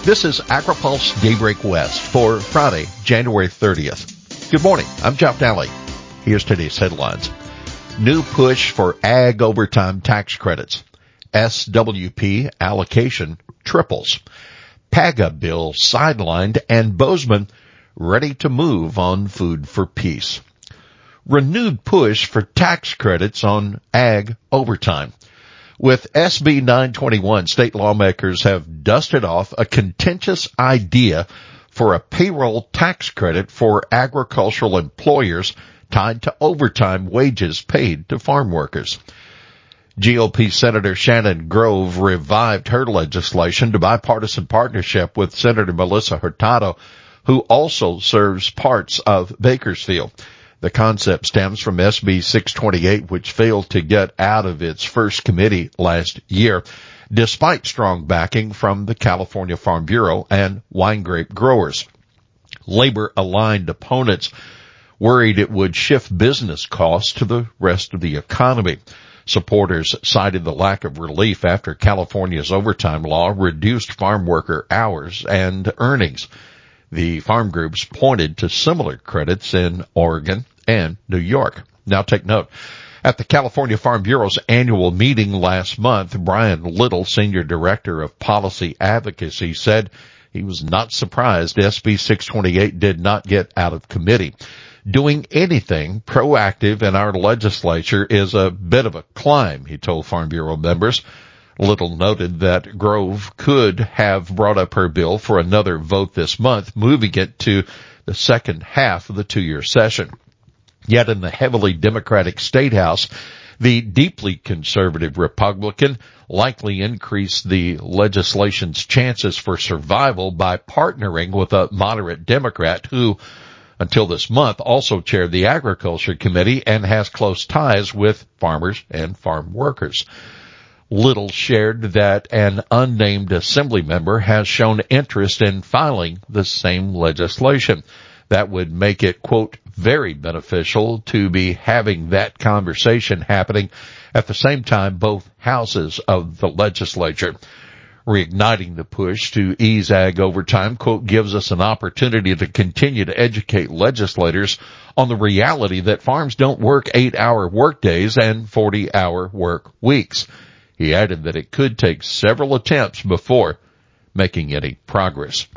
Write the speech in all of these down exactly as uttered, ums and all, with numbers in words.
This is AgriPulse Daybreak West for Friday, January thirtieth. Good morning. I'm Jeff Daly. Here's today's headlines. New push for ag overtime tax credits. S W P allocation triples. PAGA bill sidelined and Bozeman ready to move on food for peace. Renewed push for tax credits on ag overtime. With S B nine twenty-one, state lawmakers have dusted off a contentious idea for a payroll tax credit for agricultural employers tied to overtime wages paid to farm workers. G O P Senator Shannon Grove revived her legislation to bipartisan partnership with Senator Melissa Hurtado, who also serves parts of Bakersfield. The concept stems from S B six twenty-eight, which failed to get out of its first committee last year, despite strong backing from the California Farm Bureau and wine grape growers. Labor-aligned opponents worried it would shift business costs to the rest of the economy. Supporters cited the lack of relief after California's overtime law reduced farm worker hours and earnings. The farm groups pointed to similar credits in Oregon and New York. Now take note. At the California Farm Bureau's annual meeting last month, Brian Little, Senior Director of Policy Advocacy, said he was not surprised S B six twenty-eight did not get out of committee. Doing anything proactive in our legislature is a bit of a climb, he told Farm Bureau members. Little noted that Grove could have brought up her bill for another vote this month, moving it to the second half of the two-year session. Yet in the heavily Democratic State House, the deeply conservative Republican likely increased the legislation's chances for survival by partnering with a moderate Democrat who, until this month, also chaired the Agriculture Committee and has close ties with farmers and farm workers. Little shared that an unnamed assembly member has shown interest in filing the same legislation. That would make it, quote, very beneficial to be having that conversation happening at the same time both houses of the legislature. Reigniting the push to ease ag overtime, quote, gives us an opportunity to continue to educate legislators on the reality that farms don't work eight-hour workdays and forty-hour work weeks. He added that it could take several attempts before making any progress.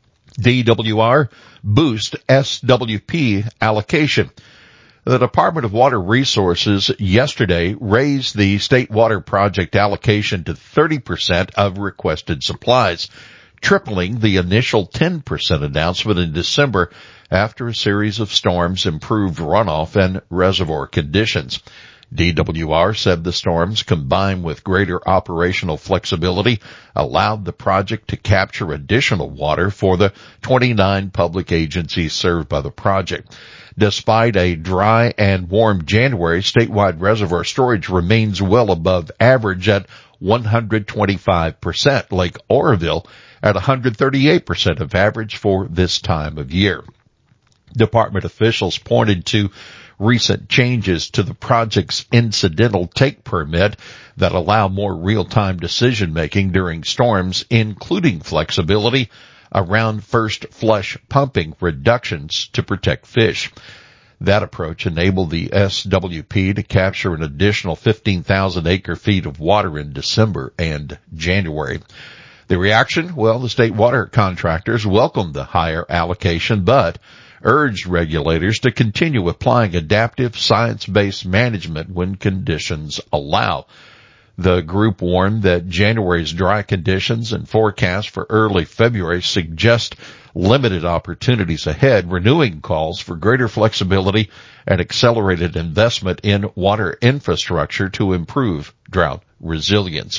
D W R boost S W P allocation. The Department of Water Resources yesterday raised the State Water Project allocation to thirty percent of requested supplies, tripling the initial ten percent announcement in December after a series of storms improved runoff and reservoir conditions. D W R said the storms, combined with greater operational flexibility, allowed the project to capture additional water for the twenty-nine public agencies served by the project. Despite a dry and warm January, statewide reservoir storage remains well above average at one hundred twenty-five percent. Lake Oroville at one hundred thirty-eight percent of average for this time of year. Department officials pointed to recent changes to the project's incidental take permit that allow more real-time decision-making during storms, including flexibility around first flush pumping reductions to protect fish. That approach enabled the S W P to capture an additional fifteen thousand acre feet of water in December and January. The reaction? Well, the state water contractors welcomed the higher allocation, but urged regulators to continue applying adaptive science-based management when conditions allow. The group warned that January's dry conditions and forecasts for early February suggest limited opportunities ahead, renewing calls for greater flexibility and accelerated investment in water infrastructure to improve drought resilience.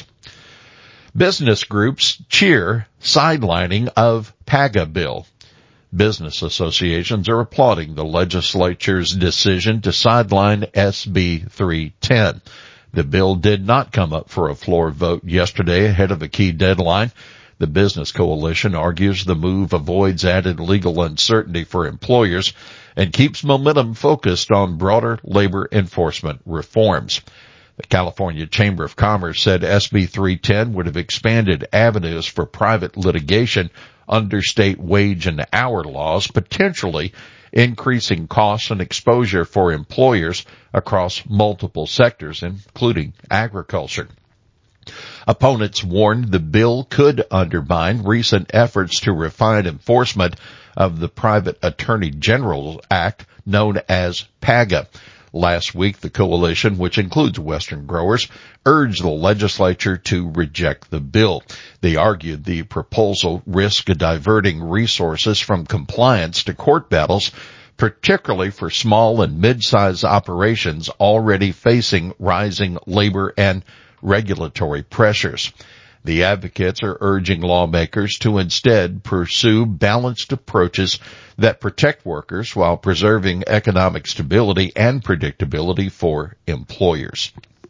Business groups cheer sidelining of PAGA bill. Business associations are applauding the legislature's decision to sideline S B three ten. The bill did not come up for a floor vote yesterday ahead of a key deadline. The Business Coalition argues the move avoids added legal uncertainty for employers and keeps momentum focused on broader labor enforcement reforms. The California Chamber of Commerce said S B three ten would have expanded avenues for private litigation under state wage and hour laws, potentially increasing costs and exposure for employers across multiple sectors, including agriculture. Opponents warned the bill could undermine recent efforts to refine enforcement of the Private Attorney General Act, known as PAGA. Last week, the coalition, which includes Western growers, urged the legislature to reject the bill. They argued the proposal risked diverting resources from compliance to court battles, particularly for small and mid-sized operations already facing rising labor and regulatory pressures. The advocates are urging lawmakers to instead pursue balanced approaches that protect workers while preserving economic stability and predictability for employers.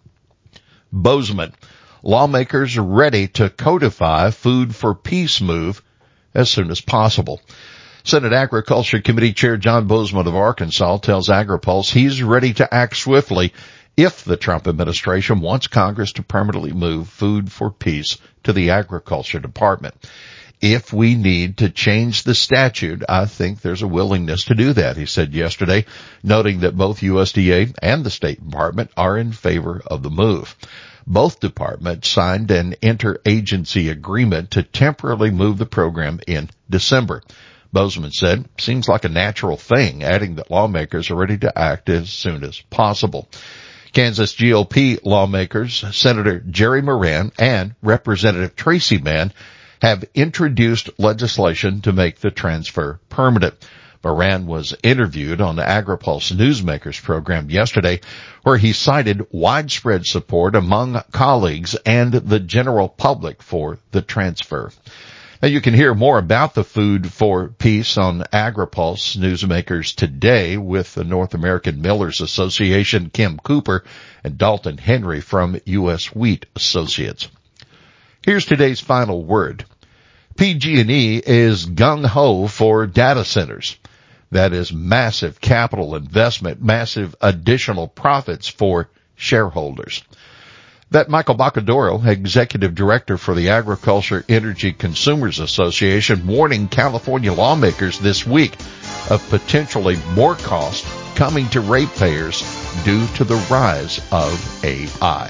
Bozeman, lawmakers are ready to codify Food for Peace move as soon as possible. Senate Agriculture Committee Chair John Bozeman of Arkansas tells AgriPulse he's ready to act swiftly if the Trump administration wants Congress to permanently move Food for Peace to the Agriculture Department. If we need to change the statute, I think there's a willingness to do that, he said yesterday, noting that both U S D A and the State Department are in favor of the move. Both departments signed an interagency agreement to temporarily move the program in December. Bozeman said, seems like a natural thing, adding that lawmakers are ready to act as soon as possible. Kansas G O P lawmakers, Senator Jerry Moran and Representative Tracy Mann, have introduced legislation to make the transfer permanent. Moran was interviewed on the AgriPulse Newsmakers program yesterday, where he cited widespread support among colleagues and the general public for the transfer. Now, you can hear more about the Food for Peace on AgriPulse Newsmakers today with the North American Millers Association, Kim Cooper, and Dalton Henry from U S Wheat Associates. Here's today's final word. P G and E is gung-ho for data centers. That is massive capital investment, massive additional profits for shareholders. That Michael Bacadoro, Executive Director for the Agriculture Energy Consumers Association, warning California lawmakers this week of potentially more cost coming to ratepayers due to the rise of A I.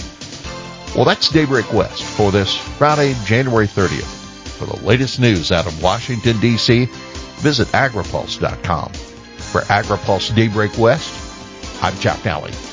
Well, that's Daybreak West for this Friday, January thirtieth. For the latest news out of Washington, D C, visit agripulse dot com. For AgriPulse Daybreak West, I'm Chuck Nally.